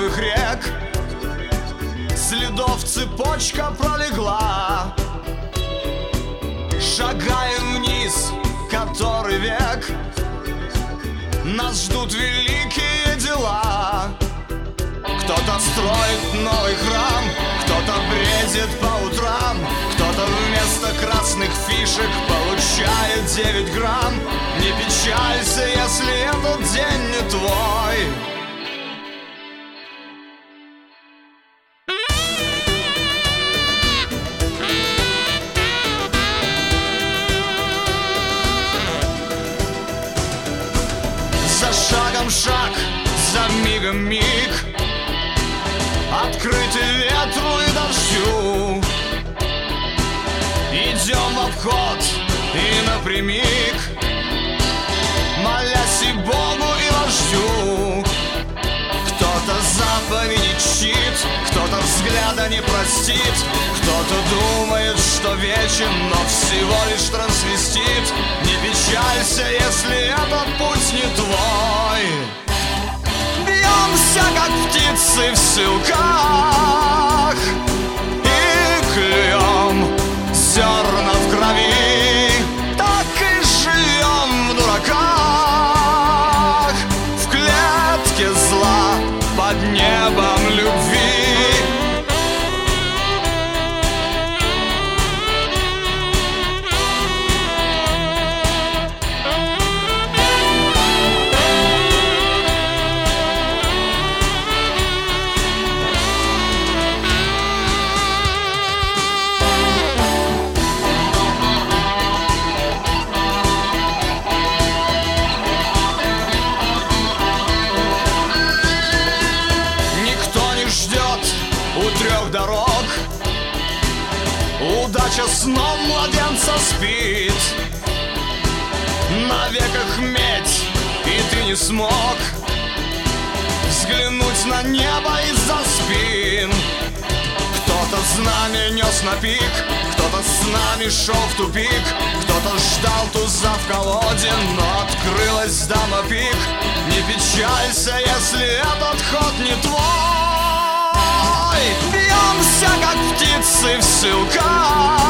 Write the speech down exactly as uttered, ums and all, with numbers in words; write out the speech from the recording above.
мертвых рек. Следов цепочка пролегла. Шагаем вниз, который век. Нас ждут великие дела. Кто-то строит новый храм, кто-то бредит по утрам, кто-то вместо красных фишек получает девять грамм. Не печалься, если этот день не твой. За шагом шаг, за мигом миг, открытый ветру и дождю. Идем в обход и напрямик, молясь и Богу, и вождю. Кто-то заповеди чтит, кто-то взгляда не простит, кто-то думает, что вечен, но всего лишь трансвестит. Не печалься, если этот путь не твой. Бьемся, как птицы в селках, и клюем зерна в крови. Так и живем в дураках, в клетке зла под небом любви. Дорог. Удача сном младенца спит. На веках медь, и ты не смог взглянуть на небо из-за спин. Кто-то знамя нес на пик, кто-то с нами шел в тупик, кто-то ждал туза в колоде, но открылась дама пик. Не печалься, если этот ход не твой. Бьемся, как птицы в селках,